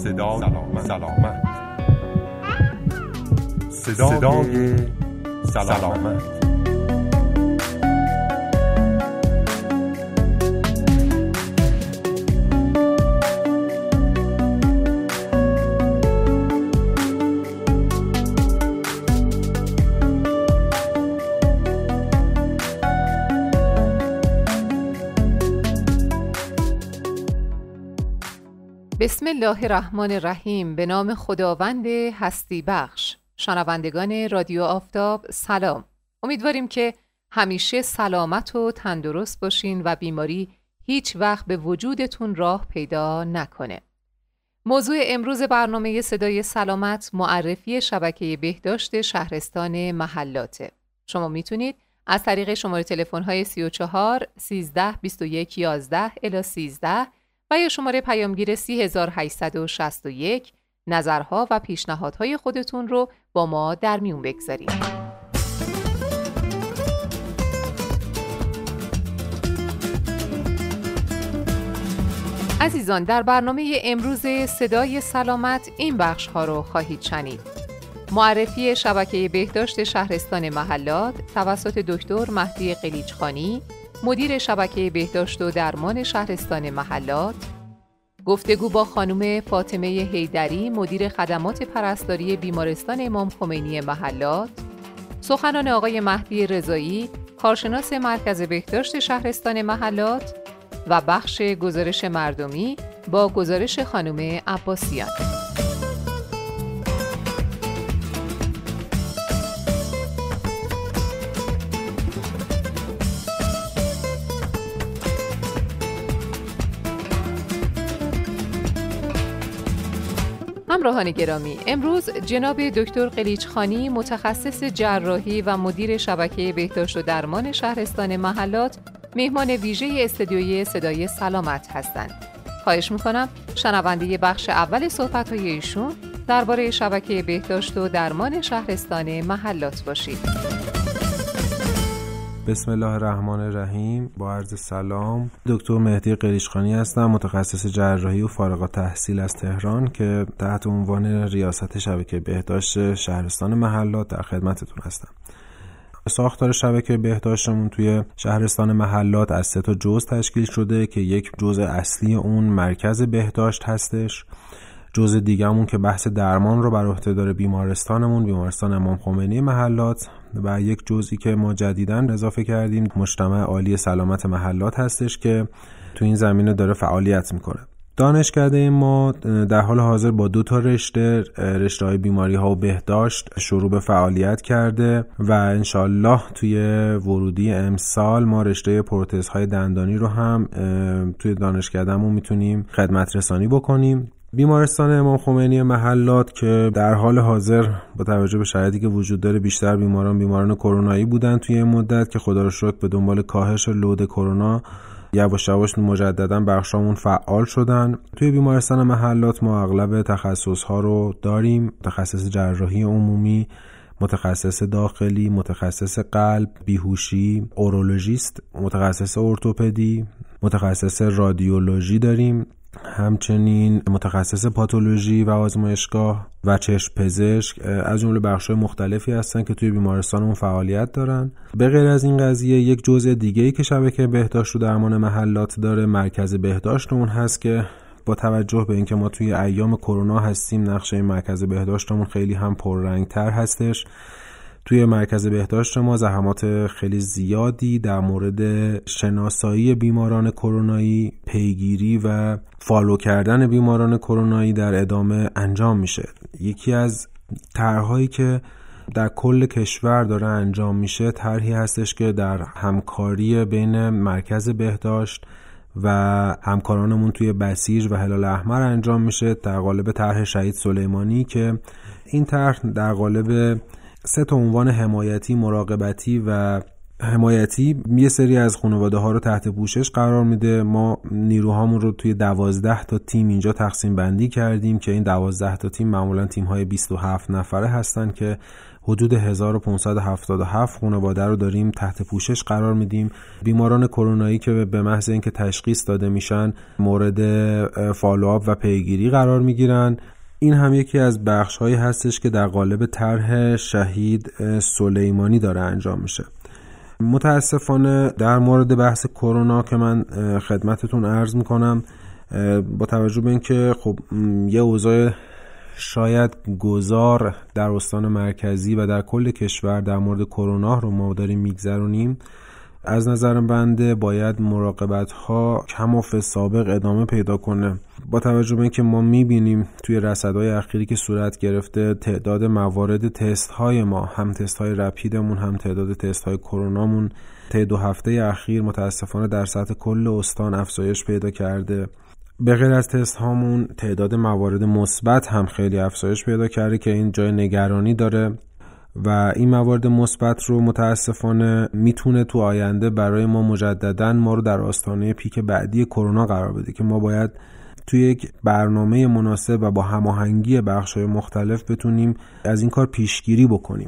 سلامت. صدای سلامت. بسم الله الرحمن الرحیم. به نام خداوند هستی بخش. شنوندگان رادیو آفتاب سلام. امیدواریم که همیشه سلامت و تندرست باشین و بیماری هیچ وقت به وجودتون راه پیدا نکنه. موضوع امروز برنامه صدای سلامت معرفی شبکه بهداشت شهرستان محلاته. شما میتونید از طریق شماره تلفن‌های 34 13 21 11 الی 13 و یا شماره پیامگیر 3861 نظرها و پیشنهادهای خودتون رو با ما در میون بگذارید. عزیزان، در برنامه امروز صدای سلامت این بخش ها رو خواهید شنید: معرفی شبکه بهداشت شهرستان محلات توسط دکتر مهدی قلیچخانی، مدیر شبکه بهداشت و درمان شهرستان محلات، گفتگو با خانم فاطمه حیدری، مدیر خدمات پرستاری بیمارستان امام خمینی محلات، سخنان آقای مهدی رضایی، کارشناس مرکز بهداشت شهرستان محلات و بخش گزارش مردمی با گزارش خانم عباسیان. همراهان گرامی، امروز جناب دکتر قلیچخانی، متخصص جراحی و مدیر شبکه بهداشت و درمان شهرستان محلات، مهمان ویژه استدیوی صدای سلامت هستند. خواهش میکنم شنونده بخش اول صحبت‌های ایشون درباره شبکه بهداشت و درمان شهرستان محلات باشید. بسم الله الرحمن الرحیم. با عرض سلام، دکتر مهدی قلیچخانی هستم، متخصص جراحی و فارغ التحصیل از تهران که تحت عنوان ریاست شبکه بهداشت شهرستان محلات در خدمتتون هستم. ساختار شبکه بهداشتمون توی شهرستان محلات از 3 جزء تشکیل شده که یک جزء اصلی اون مرکز بهداشت هستش، جزء دیگه‌مون که بحث درمان رو بر عهده داره بیمارستانمون، بیمارستان امام خمینی محلات، و یک جزئی که ما جدیداً اضافه کردیم مجتمع عالی سلامت محلات هستش که تو این زمینه داره فعالیت میکنه. دانشکده ما در حال حاضر با 2 رشته‌های بیماری‌ها و بهداشت شروع به فعالیت کرده و انشالله توی ورودی امسال ما رشته پروتزهای دندانی رو هم توی دانشکدهمون میتونیم خدمت رسانی بکنیم. بیمارستان امام خمینی محلات که در حال حاضر با توجه به شرایطی که وجود داره بیشتر بیماران کرونایی بودن توی این مدت که خدا رو شکر به دنبال کاهش لود کرونا یواش یواش مجددا بخشامون فعال شدن. توی بیمارستان محلات ما اغلب تخصص‌ها رو داریم: متخصص جراحی عمومی، متخصص داخلی، متخصص قلب، بیهوشی، اورولوژیست، متخصص ارتوپدی، متخصص رادیولوژی داریم، همچنین متخصص پاتولوژی و آزمایشگاه و چشم پزشک، از جمله بخش‌های مختلفی هستن که توی بیمارستانمون فعالیت دارن. به غیر از این قضیه یک جزء دیگه‌ای که شبکه بهداشت و درمان محلات داره مرکز بهداشتمون هست که با توجه به اینکه ما توی ایام کرونا هستیم نقشه مرکز بهداشتمون خیلی هم پررنگ‌تر هستش. توی مرکز بهداشت ما زحمات خیلی زیادی در مورد شناسایی بیماران کرونایی، پیگیری و فالو کردن بیماران کرونایی در ادامه انجام میشه. یکی از طرح‌هایی که در کل کشور داره انجام میشه طرحی هستش که در همکاری بین مرکز بهداشت و همکارانمون توی بسیج و هلال احمر انجام میشه در قالب طرح شهید سلیمانی که این طرح در قالب 3 عنوان حمایتی، مراقبتی و حمایتی یه سری از خانواده ها رو تحت پوشش قرار میده. ما نیروهامون رو توی 12 تا تیم اینجا تقسیم بندی کردیم که این 12 تا تیم معمولا تیم های 27 نفره هستن که حدود 1577 خانواده رو داریم تحت پوشش قرار میدیم. بیماران کرونایی که به محض اینکه تشخیص داده میشن مورد فالوآپ و پیگیری قرار میگیرن. این هم یکی از بخش‌هایی هستش که در قالب طرح شهید سلیمانی داره انجام میشه. متاسفانه در مورد بحث کرونا که من خدمتتون عرض میکنم، با توجه به اینکه خب یه اوضاع شاید گذار در استان مرکزی و در کل کشور در مورد کرونا رو ما داریم میگذرونیم، از نظر بنده باید مراقبت ها کماف سابق ادامه پیدا کنه. با توجه به اینکه ما میبینیم توی رصدهای اخیری که صورت گرفته تعداد موارد تست های ما، هم تست های رپیدمون هم تعداد تست های کرونامون طی 2 هفته اخیر متاسفانه در سطح کل استان افزایش پیدا کرده. به غیر از تست هامون تعداد موارد مثبت هم خیلی افزایش پیدا کرده که این جای نگرانی داره و این موارد مثبت رو متاسفانه میتونه تو آینده برای ما مجدداً ما رو در آستانه پیک بعدی کرونا قرار بده که ما باید توی یک برنامه مناسب و با هماهنگی بخش‌های مختلف بتونیم از این کار پیشگیری بکنیم.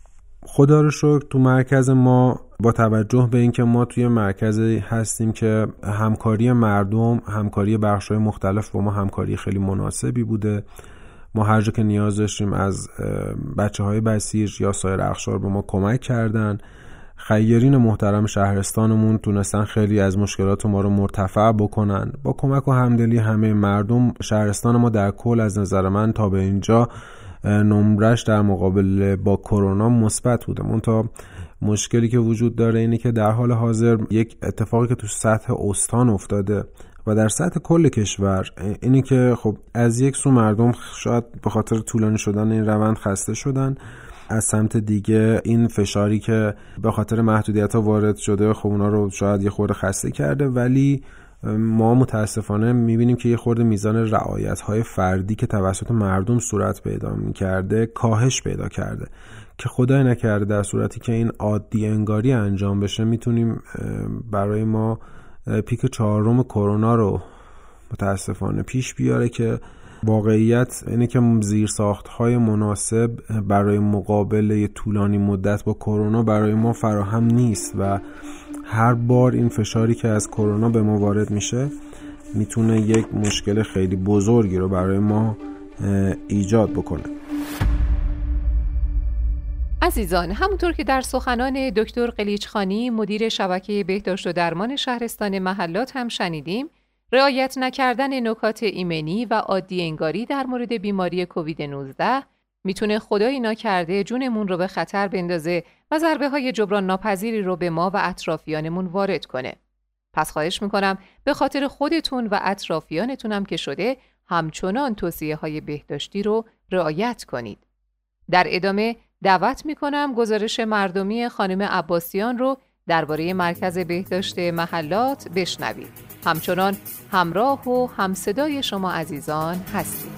خدا رو شکر تو مرکز ما با توجه به اینکه ما توی مرکزی هستیم که همکاری مردم، همکاری بخش‌های مختلف با ما همکاری خیلی مناسبی بوده. ما هر جا که نیاز داشتیم از بچه‌های بسیج یا سایر اقشار به ما کمک کردن. خیرین محترم شهرستانمون تونستن خیلی از مشکلات ما رو مرتفع بکنن. با کمک و همدلی همه مردم شهرستان ما در کل از نظر من تا به اینجا نمرش در مقابل با کرونا مثبت بوده. منتها مشکلی که وجود داره اینه که در حال حاضر یک اتفاقی که تو سطح استان افتاده و در سطح کل کشور اینی که خب از یک سو مردم شاید به خاطر طولانی شدن این روند خسته شدن، از سمت دیگه این فشاری که به خاطر محدودیت‌ها وارد شده خب اونا رو شاید یه خورده خسته کرده، ولی ما متاسفانه می‌بینیم که یه خورده میزان رعایت‌های فردی که توسط مردم صورت پیدا می‌کرده کاهش پیدا کرده که خدای نکرده در صورتی که این عادی انگاری انجام بشه میتونیم برای ما پیک 4 کرونا رو متاسفانه پیش بیاره که واقعیت اینه که زیرساخت‌های مناسب برای مقابله طولانی مدت با کرونا برای ما فراهم نیست و هر بار این فشاری که از کرونا به ما وارد میشه میتونه یک مشکل خیلی بزرگی رو برای ما ایجاد بکنه. عزیزان، همونطور که در سخنان دکتر قلیچخانی مدیر شبکه بهداشت و درمان شهرستان محلات هم شنیدیم، رعایت نکردن نکات ایمنی و عادی انگاری در مورد بیماری کووید 19 میتونه خدایی ناکرده جونمون رو به خطر بندازه و ضربه های جبران ناپذیری رو به ما و اطرافیانمون وارد کنه. پس خواهش میکنم به خاطر خودتون و اطرافیانتونم که شده همچنان توصیه های بهداشتی رو رعایت کنید. در ادامه دعوت میکنم گزارش مردمی خانم عباسیان رو درباره مرکز بهداشت محلات بشنوید. همچنان همراه و همصدای شما عزیزان هستید.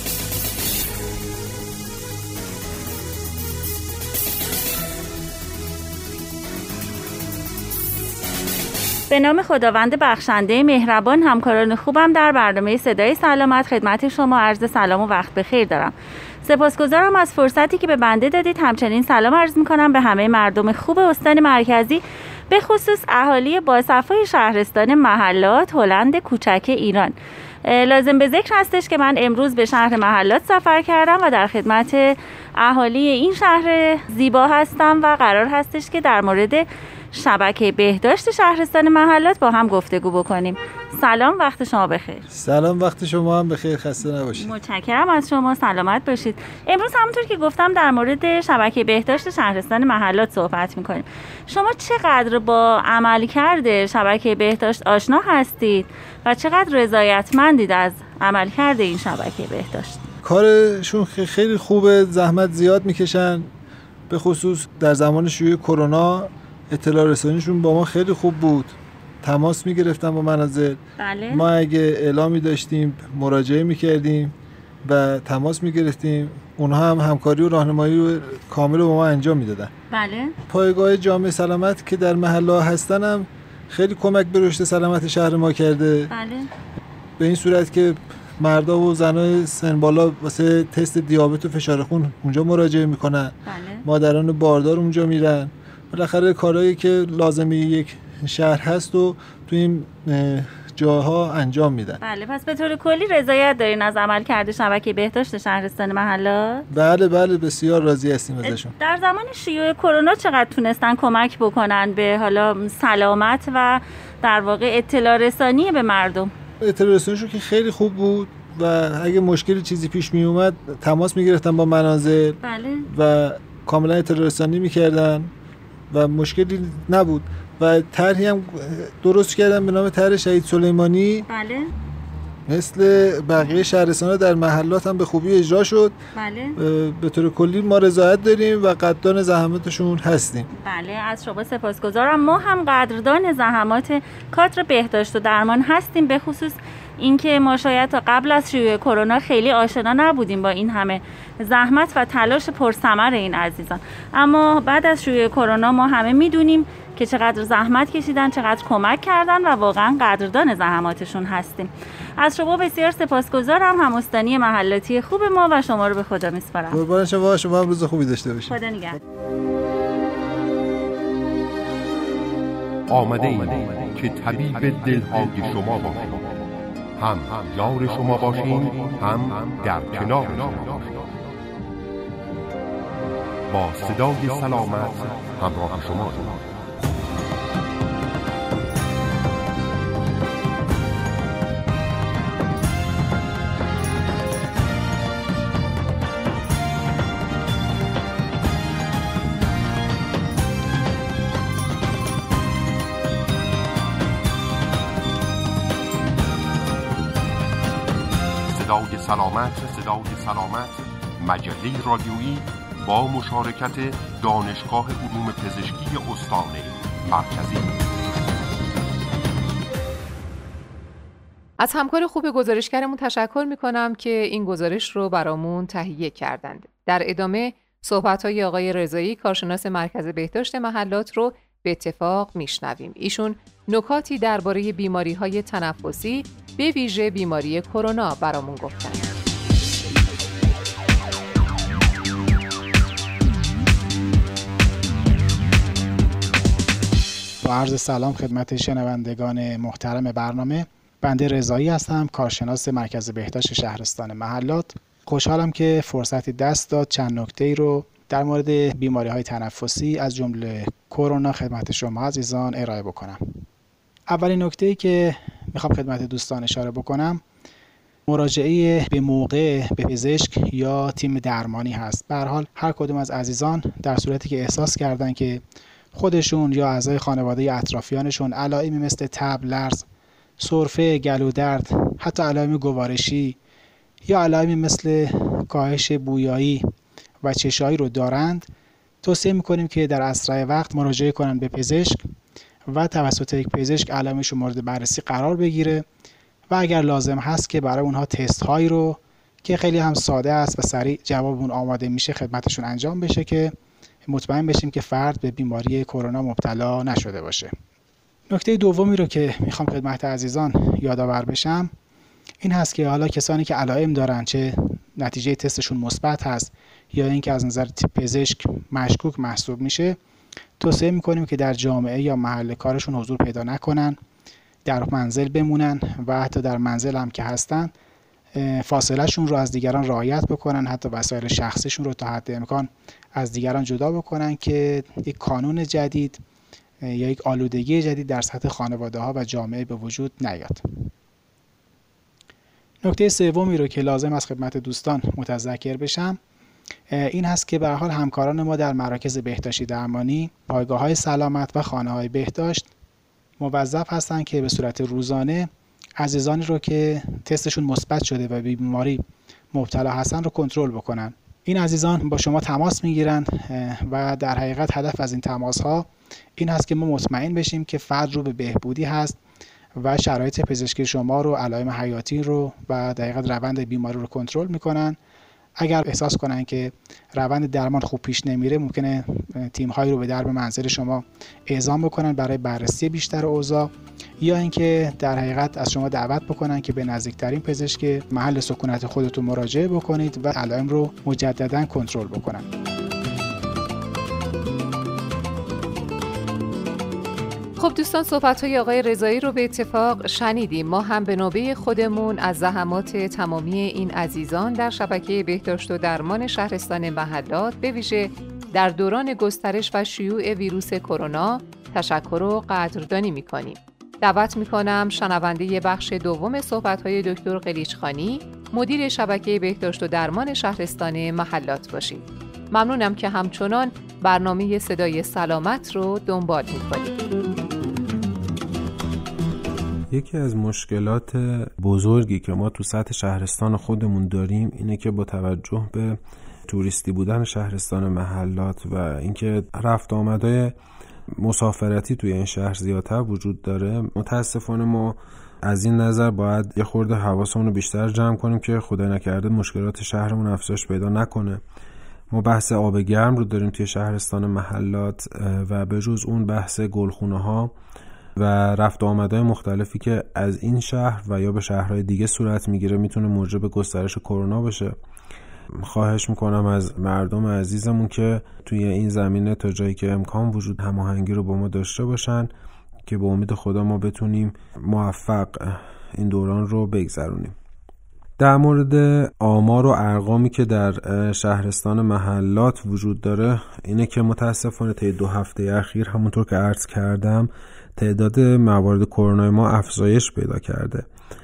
به نام خداوند بخشنده مهربان، همکاران خوبم در برنامه صدای سلامت خدمت شما عرض سلام و وقت بخیر دارم. سپاسگزارم از فرصتی که به بنده دادید. همچنین سلام عرض می‌کنم به همه مردم خوب استان مرکزی، به خصوص اهالی باصفای شهرستان محلات هلند کوچک ایران. لازم به ذکر هستش که من امروز به شهر محلات سفر کردم و در خدمت اهالی این شهر زیبا هستم و قرار هستش که در مورد شبکه بهداشت شهرستان محلات با هم گفتگو بکنیم. سلام، وقت شما بخیر. سلام، وقت شما هم بخیر، خسته نباشید. متشکرم از شما، سلامت باشید. امروز همونطور که گفتم در مورد شبکه بهداشت شهرستان محلات صحبت میکنیم. شما چقدر با عملکرد شبکه بهداشت آشنا هستید و چقدر رضایتمندید از عملکرد این شبکه بهداشت؟ کارشون خیلی خوبه، زحمت زیاد میکشن، به خصوص در زمان شیوع کرونا اطلاع رسانیشون با ما خیلی خوب بود. تماس میگرفتن با منازل. بله. ما اگه اعلامی داشتیم مراجعه میکردیم و تماس میگرفتیم. اونها هم همکاری و راهنمایی کامل رو با ما انجام میدادن. بله. پایگاه جامعه سلامت که در محله هستن هم خیلی کمک به رشد سلامت شهر ما کرده. بله. به این صورت که مردا و زنای سن بالا واسه تست دیابت و فشار خون اونجا مراجعه میکنن. بله. مادران باردار اونجا میرن. بالاخره کارهایی که لازمی یک شهر هست و تو این جاها انجام میدن. بله، پس به طور کلی رضایت دارین از عملکرد شبکه بهداشت شهرستان محلات؟ بله بسیار راضی هستیم ازشون. در زمان شیوع کرونا چقدر تونستن کمک بکنن به حالا سلامت و در واقع اطلاع رسانی به مردم؟ اطلاع رسانیشون که خیلی خوب بود و اگه مشکلی چیزی پیش می اومد تماس میگرفتن با منازل. بله. و کاملا اطلاع رسانی میکردن و مشکلی نبود و طرحی هم درست کردن به نام طرح شهید سلیمانی. بله. مثل بقیه شهرستان‌ها در محلات هم به خوبی اجرا شد. بله. به طور کلی ما رضایت داریم و قدردان زحماتشون هستیم. بله، از شما سپاسگزارم. ما هم قدردان زحمات کادر بهداشت و درمان هستیم، به خصوص اینکه ما شاید تا قبل از شیوع کرونا خیلی آشنا نبودیم با این همه زحمت و تلاش پرثمر این عزیزان، اما بعد از شیوع کرونا ما همه میدونیم که چقدر زحمت کشیدن، چقدر کمک کردن و واقعا قدردان زحماتشون هستیم. از شما بسیار سپاسگزارم، هم‌استانی محلاتی خوب ما و شما رو به خدا میسپارم. قربان شما، شما هم روز خوبی داشته باشید. خدا نگهدار. آمده ایم که طبیب دلهای شما باشیم، هم یار شما باشیم، هم در کنار شما باشیم. با صدای سلامت همراه شما. صدای سلامت مجله رادیویی با مشارکت دانشگاه علوم پزشکی استان مرکزی. از همکار خوب گزارشگرمون تشکر میکنم که این گزارش رو برامون تهیه کردند. در ادامه صحبت‌های آقای رضایی، کارشناس مرکز بهداشت محلات رو به اتفاق میشنویم. ایشون نکاتی درباره بیماری‌های تنفسی به ویژه بیماری کرونا برامون گفتن. با عرض سلام خدمت شنوندگان محترم برنامه، بنده رضایی هستم، کارشناس مرکز بهداشت شهرستان محلات. خوشحالم که فرصتی دست داد چند نکته‌ای رو در مورد بیماری‌های تنفسی از جمله کرونا خدمت شما عزیزان ارائه بکنم. اولین نکته‌ای که میخوام خدمت دوستان اشاره بکنم، مراجعه به موقع به پزشک یا تیم درمانی هست. به هر حال هر کدوم از عزیزان در صورتی که احساس کردن که خودشون یا اعضای خانواده اطرافیانشون علائمی مثل تب، لرز، سرفه، گلودرد، حتی علائم گوارشی یا علائمی مثل کاهش بویایی و چشایی رو دارند، توصیه میکنیم که در اسرع وقت مراجعه کنند به پزشک و توسط یک پزشک علائمشون مورد بررسی قرار بگیره و اگر لازم هست که برای اونها تست هایی رو که خیلی هم ساده است و سریع جواب اون آماده میشه خدمتشون انجام بشه که مطمئن بشیم که فرد به بیماری کرونا مبتلا نشده باشه. نکته دومی رو که میخوام خدمت عزیزان یادآور بشم این هست که حالا کسانی که علائم دارن، چه نتیجه تستشون مثبت هست یا اینکه از نظر پزشک مشکوک محسوب میشه، توصیه میکنیم که در جامعه یا محل کارشون حضور پیدا نکنن، در منزل بمونن و حتی در منزل هم که هستن فاصله شون رو از دیگران رعایت بکنن، حتی وسایل شخصیشون رو تا حد امکان از دیگران جدا بکنن که یک کانون جدید یا یک آلودگی جدید در سطح خانواده ها و جامعه به وجود نیاد. نکته سومی رو که لازم است خدمت دوستان متذکر بشم این هست که به هر حال همکاران ما در مراکز بهداشتی درمانی، پایگاه‌های سلامت و خانه‌های بهداشت موظف هستند که به صورت روزانه عزیزانی رو که تستشون مثبت شده و به بیماری مبتلا هستن رو کنترل بکنن. این عزیزان با شما تماس میگیرن و در حقیقت هدف از این تماس ها این هست که ما مطمئن بشیم که فرد رو به بهبودی هست و شرایط پزشکی شما رو، علائم حیاتی رو و دقیقاً روند بیماری رو کنترل میکنن. اگر احساس کنن که روند درمان خوب پیش نمیره، ممکنه تیم‌هایی رو به درب منزل شما اعزام بکنن برای بررسی بیشتر اوضاع، یا اینکه در حقیقت از شما دعوت بکنن که به نزدیکترین پزشک محل سکونت خودتون مراجعه بکنید و علائم رو مجددا کنترل بکنن. خب دوستان، صحبت‌های آقای رضایی رو به اتفاق شنیدیم. ما هم به نوبه خودمون از زحمات تمامی این عزیزان در شبکه بهداشت و درمان شهرستان محلات، به ویژه در دوران گسترش و شیوع ویروس کرونا، تشکر و قدردانی می‌کنیم. دعوت می‌کنم شنونده بخش دوم صحبت‌های دکتر قلیچخانی، مدیر شبکه بهداشت و درمان شهرستان محلات باشید. ممنونم که همچنان برنامه صدای سلامت رو دنبال می‌کنید. یکی از مشکلات بزرگی که ما تو سطح شهرستان خودمون داریم اینه که با توجه به توریستی بودن شهرستان محلات و اینکه رفت آمدهای مسافرتی توی این شهر زیادتر وجود داره، متاسفانه ما از این نظر باید یه خورده حواسمون رو بیشتر جمع کنیم که خدای نکرده مشکلات شهرمون افزایش پیدا نکنه. ما بحث آب گرم رو داریم توی شهرستان محلات و به جز اون بحث گلخونه ها و رفت آمدهای مختلفی که از این شهر و یا به شهرهای دیگه صورت میگیره میتونه موجب گسترش کرونا بشه. خواهش میکنم از مردم عزیزمون که توی این زمینه تا جایی که امکان وجود هماهنگی رو با ما داشته باشن که به امید خدا ما بتونیم موفق این دوران رو بگذرونیم. در مورد آمار و ارقامی که در شهرستان محلات وجود داره اینه که متاسفانه طی 2 هفته اخیر همونطور که عرض کردم تعداد موارد کرونا ما افزایش پیدا کرده.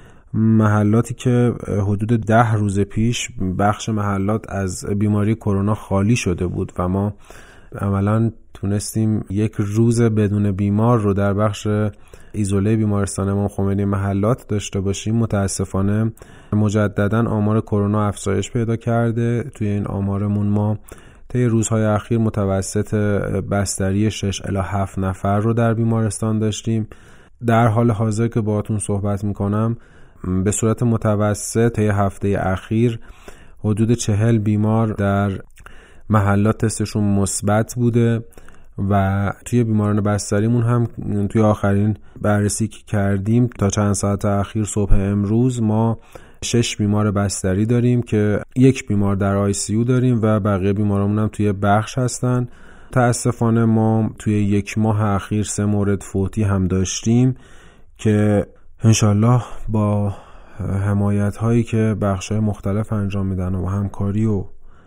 محلاتی که حدود 10 روز پیش بخش محلات از بیماری کرونا خالی شده بود و ما عملاً تونستیم 1 روز بدون بیمار رو در بخش ایزوله بیمارستان امام خمینی محلات داشته باشیم، متاسفانه مجدداً آمار کرونا افزایش پیدا کرده. توی این آمارمون ما طی روزهای اخیر متوسط بستری 6 الی 7 نفر رو در بیمارستان داشتیم. در حال حاضر که باهاتون صحبت میکنم به صورت متوسط طی هفته اخیر حدود 40 بیمار در محلات تستشون مثبت بوده و توی بیماران بستریمون هم توی آخرین بررسی که کردیم تا چند ساعت اخیر صبح امروز ما 6 بیمار بستری داریم که 1 بیمار در ICU داریم و بقیه بیمارامون هم توی بخش هستن. متاسفانه ما توی 1 ماه اخیر 3 مورد فوتی هم داشتیم که انشالله با حمایت هایی که بخش های مختلف انجام میدن و همکاری و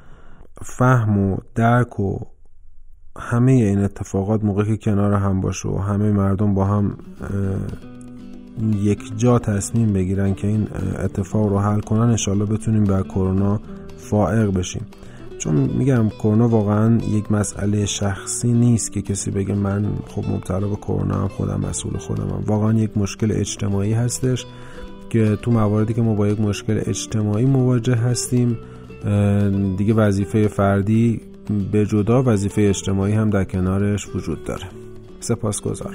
فهم و درک و همه این اتفاقات موقعی که کنار هم باشه و همه مردم با هم یک جا تصمیم بگیرن که این اتفاق رو حل کنن، انشالله بتونیم بر کرونا فائق بشیم. چون میگم کرونا واقعا یک مسئله شخصی نیست که کسی بگه من خب مبتلا به کرونا هم، خودم مسئول خودمم. واقعا یک مشکل اجتماعی هستش که تو مواردی که ما با یک مشکل اجتماعی مواجه هستیم دیگه وظیفه فردی به جدا وظیفه اجتماعی هم در کنارش وجود داره. سپاسگزارم.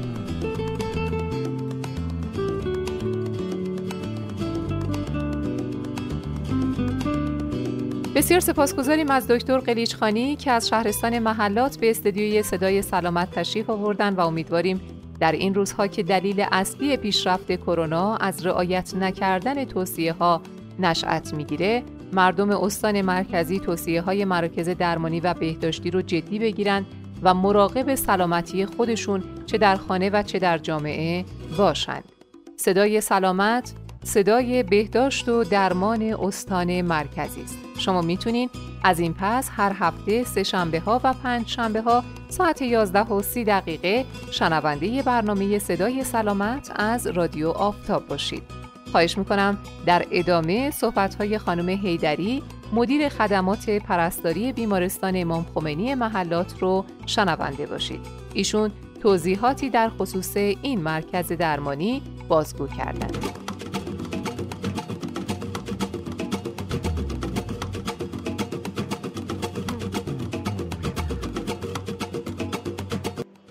بسیار سپاسگزاریم از دکتر قلیچخانی که از شهرستان محلات به استدیوی صدای سلامت تشریف آوردن و امیدواریم در این روزها که دلیل اصلی پیشرفت کرونا از رعایت نکردن توصیه‌ها نشأت میگیره، مردم استان مرکزی توصیه‌های مراکز درمانی و بهداشتی رو جدی بگیرن و مراقب سلامتی خودشون چه در خانه و چه در جامعه باشند. صدای سلامت، صدای بهداشت و درمان استان مرکزی است. شما میتونین از این پس هر هفته 3 شنبه‌ها و 5 شنبه‌ها ساعت 11:30 شنونده برنامه صدای سلامت از رادیو آفتاب باشید. خواهش میکنم در ادامه صحبت‌های خانم حیدری، مدیر خدمات پرستاری بیمارستان امام خمینی محلات رو شنونده باشید. ایشون توضیحاتی در خصوص این مرکز درمانی بازگو کردند.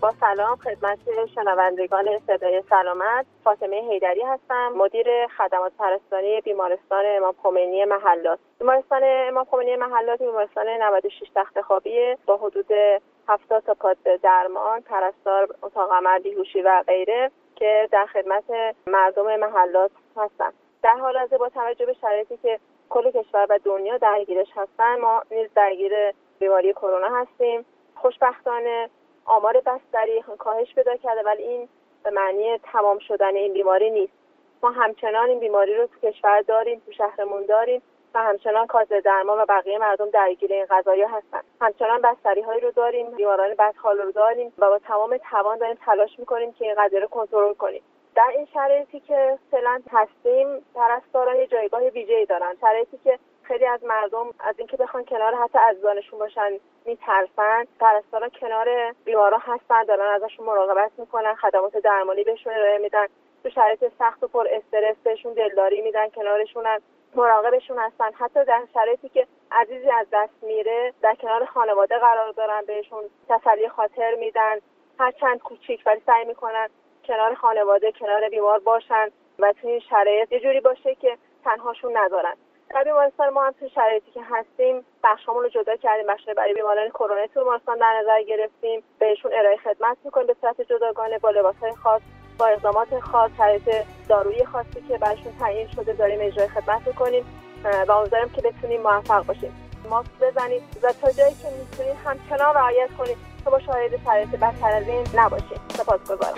با سلام خدمت شنوندگان صدای سلامت. فاطمه حیدری هستم، مدیر خدمات پرستاری بیمارستان امام خمینی محلات. بیمارستان امام خمینی محلات بیمارستان 96 تخت خوابی با حدود 70 تا پاد درمان، پرستار، اتاق عمل، بیهوشی و غیره که در خدمت مردم محلات هستم. در حال حاضر با توجه به شرایطی که کل کشور و دنیا درگیرش هستن، ما نیز درگیر بیماری کرونا هستیم. خوشبختانه آمار بستری کاهش پیدا کرده، ولی این به معنی تمام شدن این بیماری نیست. ما همچنان این بیماری رو تو کشور داریم، تو شهرمون داریم و همچنان کادر درمان و بقیه مردم درگیر این قضایا هستن. همچنان بستری‌هایی رو داریم، بیماران بدحال رو داریم و با تمام توان داریم تلاش می‌کنیم که این قضیه رو کنترل کنیم. در این شرایطی که فعلا هستیم، پرستاران یه جایگاه ویژه‌ای دارن. شرایطی که خیلی از مردم از اینکه بخوان کنار حتی عزیزانشون باشن میترسن، پرستاران کنار بیمارا هستن، دارن ازشون مراقبت میکنن، خدمات درمانی بهشون ارائه میدن، تو شرایط سخت و پر استرس بهشون دلداری میدن، کنارشونن، مراقبشون هستن. حتی در شرایطی که عزیزی از دست میره، در کنار خانواده قرار دارن، بهشون تسلی خاطر میدن، هرچند کوچیک ولی سعی میکنن کنار خانواده، کنار بیمار باشن و تو این شرایط یه جوری باشه که تنهاشون ندارن. در بیمارستان ما هم تو شرایطی که هستیم بخشامون رو جدا کردیم، بخش برای بیماران کرونا تو بیمارستان در نظر گرفتیم، بهشون ارائه خدمت میکنیم به صورت جداگانه با لباس‌های خاص، با اقدامات خاص، شرایط دارویی خاصی که براشون تعیین شده داریم اجرای خدمت میکنیم و امیدوارم که بتونیم موفق باشیم. ماسک بزنید و تا جایی که میتونید همچنان رعایت کنید تا با شاهد شرایط بدتر از این نباشید. سپاسگزارم.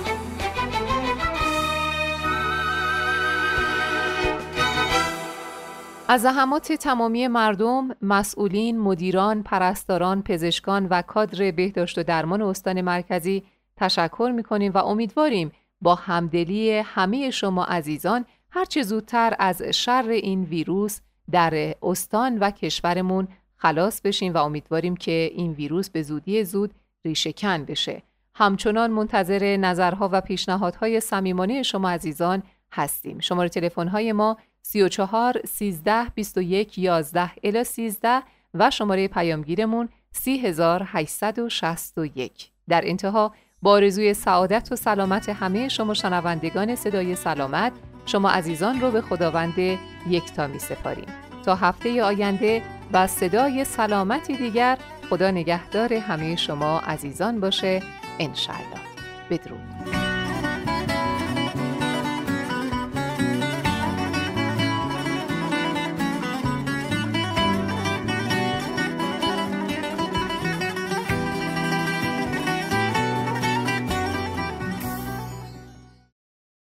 از زحمات تمامی مردم، مسئولین، مدیران، پرستاران، پزشکان و کادر بهداشت و درمان استان مرکزی تشکر می‌کنیم و امیدواریم با همدلی همه شما عزیزان هرچه زودتر از شر این ویروس در استان و کشورمون خلاص بشیم و امیدواریم که این ویروس به زودی زود ریشه‌کن بشه. همچنان منتظر نظرها و پیشنهادهای صمیمانه شما عزیزان هستیم. شماره تلفن‌های ما 34 13 21 11 الی 13 و شماره پیامگیرمون 3861. در انتها با آرزوی سعادت و سلامت همه شما شنوندگان صدای سلامت، شما عزیزان رو به خداوند یکتا می سپاریم. تا هفته آینده و صدای سلامتی دیگر، خدا نگهدار همه شما عزیزان باشه انشالله. بدرود.